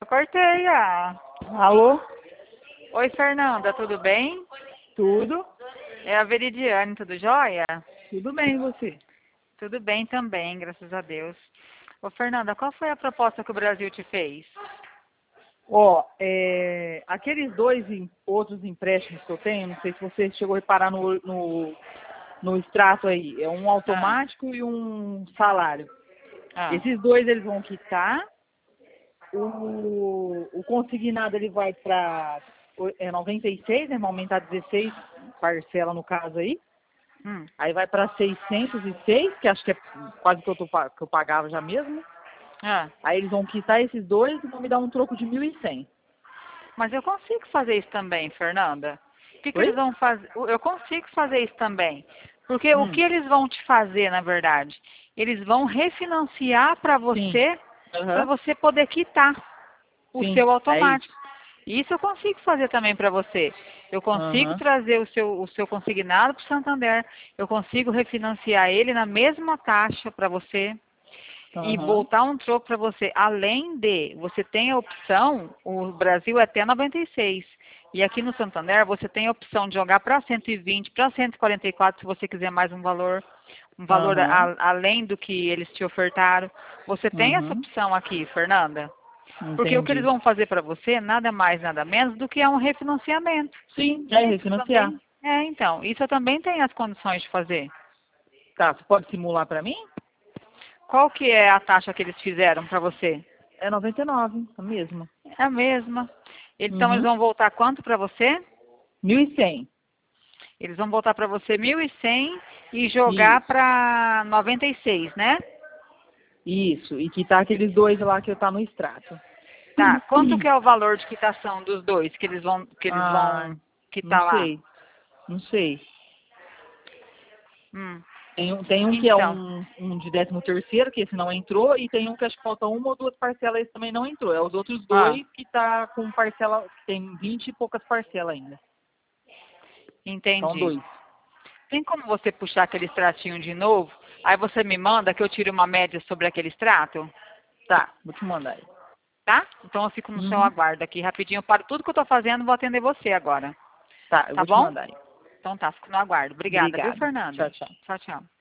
Eu cortei, Alô? Oi, Fernanda, tudo bem? Tudo? É a Veridiane, tudo jóia? Tudo bem, e você? Tudo bem também, graças a Deus. Ô, Fernanda, qual foi a proposta que o Brasil te fez? Ó, aqueles outros empréstimos que eu tenho, não sei se você chegou a reparar no extrato aí, é um Ah, automático e um salário. ah, Esses dois eles vão quitar, o consignado ele vai para 96, né, vai aumentar 16 parcela no caso aí. hum. Aí vai para 606, que acho que é quase que que eu pagava já mesmo. Ah. Aí eles vão quitar esses dois e vão me dar um troco de 1.100. Mas eu consigo fazer isso também, Fernanda. O que eles Oi? vão fazer? Eu consigo fazer isso também. Porque o que Hum, eles vão te fazer, na verdade? Eles vão refinanciar sim. para Aham. você poder quitar o Sim, seu é isso. automático. Isso eu consigo fazer também para você. Eu consigo Aham. trazer o seu consignado para o Santander. Eu consigo refinanciar ele na mesma taxa para você e Aham. voltar um troco para você. Além de, você tem a opção, o Brasil é até 96. E aqui no Santander você tem a opção de jogar para 120, para 144, se você quiser mais um valor Aham. além do que eles te ofertaram. Você tem essa Uhum. opção aqui, Fernanda. Porque o que eles Entendi. vão fazer para você nada mais, nada menos do que é um refinanciamento. Sim, é Isso refinanciar. também. Então, isso eu também tenho as condições de fazer. Tá, você pode simular pra mim? Qual que é a taxa que eles fizeram para você? É 99, a mesma. É a mesma. Então eles Uhum. vão voltar quanto para você? 1.100. Eles vão voltar para você 1.100 e jogar Isso. para 96, né? Isso. E quitar aqueles dois lá que tá no extrato. Tá. Quanto que é o valor de quitação dos dois que eles vão Ah, não quitar lá? sei. Não sei. Hum. Tem um que é Então, um de 13º, que esse não entrou, e tem um que acho que falta uma ou duas parcelas, esse também não entrou. É os outros ó, dois que tá com parcela, tem 20 e poucas parcelas ainda. São entendi. dois. Tem como você puxar aquele extratinho de novo? Aí você me manda que eu tire uma média sobre aquele extrato? Tá, vou te mandar aí. Tá? Então eu fico no seu Uhum. aguardo aqui rapidinho. Eu paro tudo que eu tô fazendo e vou atender você agora. Tá, eu Tá vou te bom? mandar aí. Então tá, fico no aguardo. Obrigada, viu, Obrigada. Fernanda? Tchau, tchau. Tchau, tchau.